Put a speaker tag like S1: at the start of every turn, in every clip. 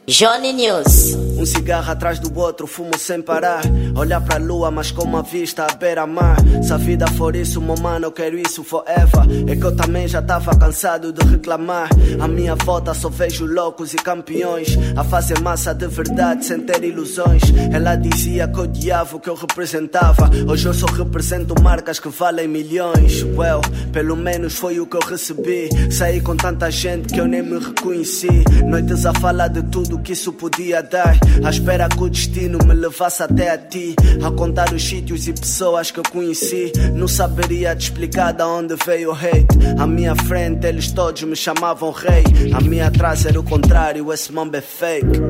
S1: Johnny News.
S2: Um cigarro atrás do outro, fumo sem parar. Olhar pra lua, mas com uma vista à beira-mar. Se a vida for isso, meu mano, eu quero isso forever. É que eu também já tava cansado de reclamar. À minha volta só vejo loucos e campeões a fazer massa de verdade sem ter ilusões. Ela dizia que odiava o que eu representava. Hoje eu só represento marcas que valem milhões. Well, pelo menos foi o que eu recebi. Saí com tanta gente que eu nem me reconheci. Noites a falar de tudo que isso podia dar, à espera que o destino me levasse até a ti. A contar os sítios e pessoas que eu conheci. Não saberia te explicar de onde veio o hate. À minha frente eles todos me chamavam rei. À minha atrás era o contrário, esse mambo é fake.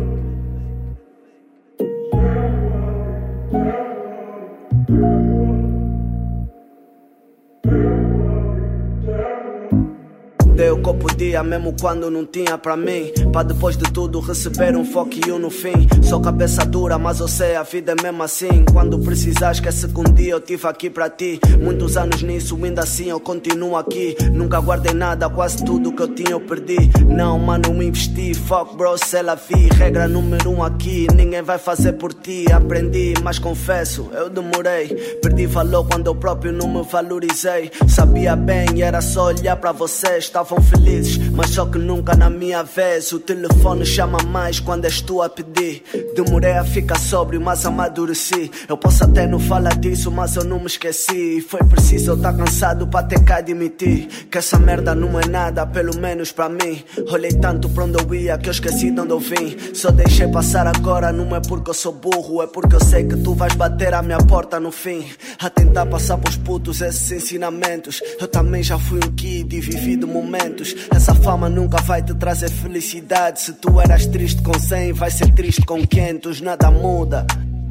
S2: Dei o que eu podia, mesmo quando não tinha pra mim. Pra depois de tudo receber um fuck you no fim. Sou cabeça dura, mas eu sei a vida é mesmo assim. Quando precisar, esquece que um dia eu tive aqui pra ti. Muitos anos nisso, ainda assim eu continuo aqui. Nunca guardei nada, quase tudo que eu tinha eu perdi. Não, mano, eu investi, fuck bro, c'est la vie. Regra número 1 aqui, ninguém vai fazer por ti. Aprendi, mas confesso, eu demorei. Perdi valor quando eu próprio não me valorizei. Sabia bem e era só olhar pra vocês. Estavam felizes, mas só que nunca na minha vez. O telefone chama mais quando és tu a pedir. Demorei a ficar sóbrio, mas amadureci. Eu posso até não falar disso, mas eu não me esqueci. Foi preciso eu estar cansado para ter que admitir que essa merda não é nada, pelo menos para mim. Olhei tanto pra onde eu ia que eu esqueci de onde eu vim. Só deixei passar agora, não é porque eu sou burro, é porque eu sei que tu vais bater à minha porta no fim. A tentar passar pros putos esses ensinamentos. Eu também já fui um kid e vivi de momentos. Essa fama nunca vai te trazer felicidade. Se tu eras triste com 100, vai ser triste com 500. Nada muda.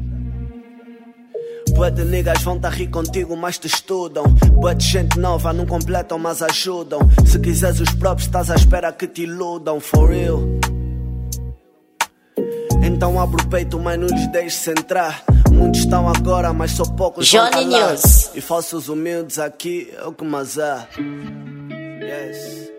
S2: Bué de niggas vão tá rir contigo, mas te estudam. Bué de gente nova não completam, mas ajudam. Se quiseres os próprios, estás à espera que te iludam. For real. Então abre o peito, mas não lhes deixes entrar. Muitos estão agora, mas só poucos vão
S1: Johnny
S2: calar.
S1: News.
S2: E falsos humildes aqui é o que mais há. Yes.